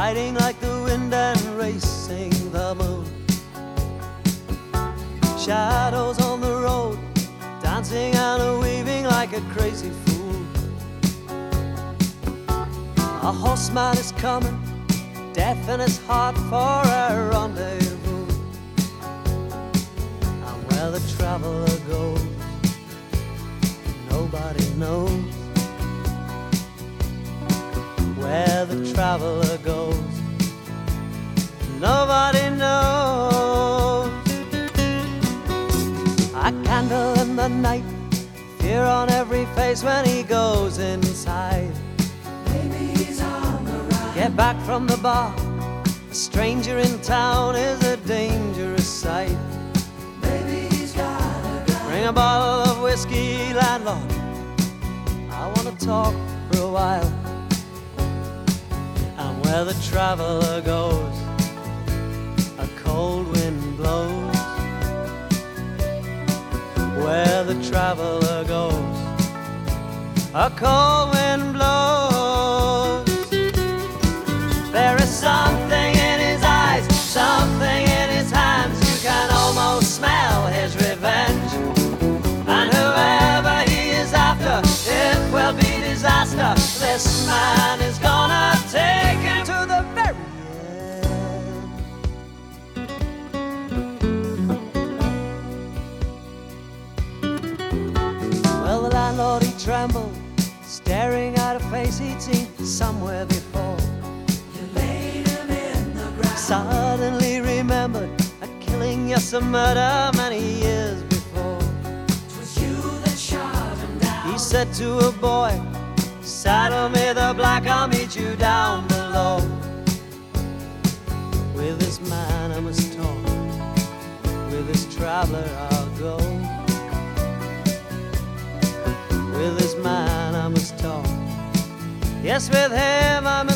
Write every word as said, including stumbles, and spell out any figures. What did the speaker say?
fighting like the wind and racing the moon. Shadows on the road, dancing and weaving like a crazy fool. A horseman is coming, death in his heart for a rendezvous. And where the traveler goes, nobody knows. Where the traveler goes, nobody knows. A candle in the night, fear on every face when he goes inside. Maybe he's on the run. Get back from the bar, a stranger in town is a dangerous sight. Maybe he's got a gun. Bring a bottle of whiskey, landlord, I wanna talk for a while. And where the traveler goes, a cold wind blows. Where the traveler goes, a cold wind blows. There is something in his eyes, something in his hands. You can almost smell his revenge. And whoever he is after, it will be disaster. This man is gonna take him to the very end. Well, the landlord, he trembled, staring at a face he'd seen somewhere before. You laid him in the ground. Suddenly remembered a killing, yes, a murder many years before. 'Twas you that shot him down. He said to a boy, saddle me the black, I'll meet you down below. With this man I must talk, with this traveler I'll go. With this man I must talk, yes, with him I